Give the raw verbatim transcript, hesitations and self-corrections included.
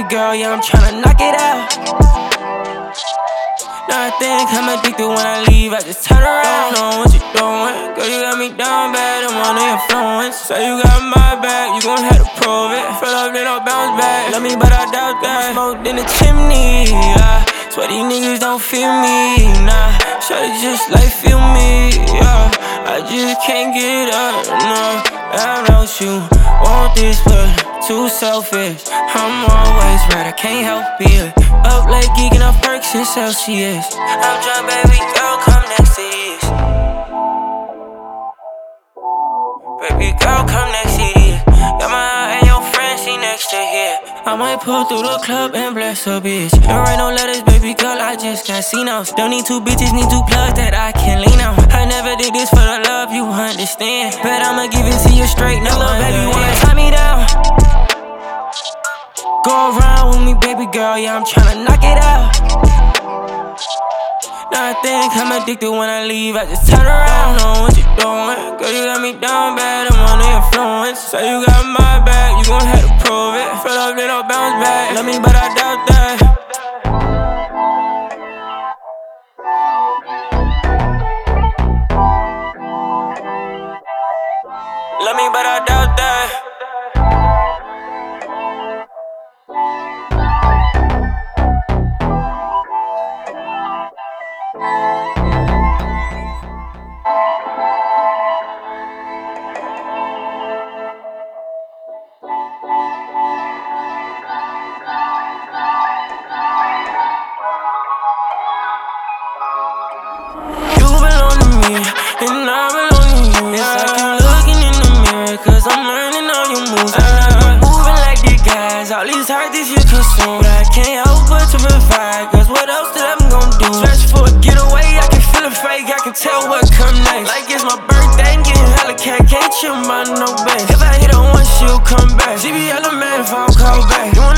girl, yeah, I'm tryna knock it out. Now I think I'm addicted when I leave, I just turn around. Don't know what you doing, girl, you got me down bad, I'm on the influence. Say you got my back, you gon' have to prove it. Fell up, then I'll bounce back. Love me, but I doubt that. Smoked in the chimney, yeah. Swear these niggas don't feel me, nah. Shawty just like feel me, yeah. I just can't get up, no. I know you want this, but too selfish. I'm always right, I can't help it. Up late geeking off perks and Celsius. I'm drunk, baby girl, come next to this. Baby girl, come next to this. Got my eye and your friend, she next to here. I might pull through the club and bless a bitch. Don't write no letters, baby girl, I just got casinos. Don't need two bitches, need two plugs that I can lean on. I never did this for the love, you understand. But I'ma give it to you straight, no little baby wanna tie me down. Go around with me, baby girl, yeah, I'm tryna knock it out. Now I think I'm addicted when I leave, I just turn around. Don't know what you doing, girl, you got me down bad, I'm on the influence. Say you got my back, you gon' have to prove it. Fell up, then I'll bounce back. Love me, but I doubt that. Love me, but I doubt that. You belong to me, and I belong to you. It's like I'm looking in the mirror, cause I'm learning all your moves. I know you're moving like these guys, all these hard things you consume. But I can't help but to provide, cause what else that I'm gon' do? Stretch for a getaway, I can feel it fake, I can tell what come next. Like it's my birthday, I'm getting hella cat, can't chill by no base. If I hit her once, she'll come back. She be hella mad if I don't call back.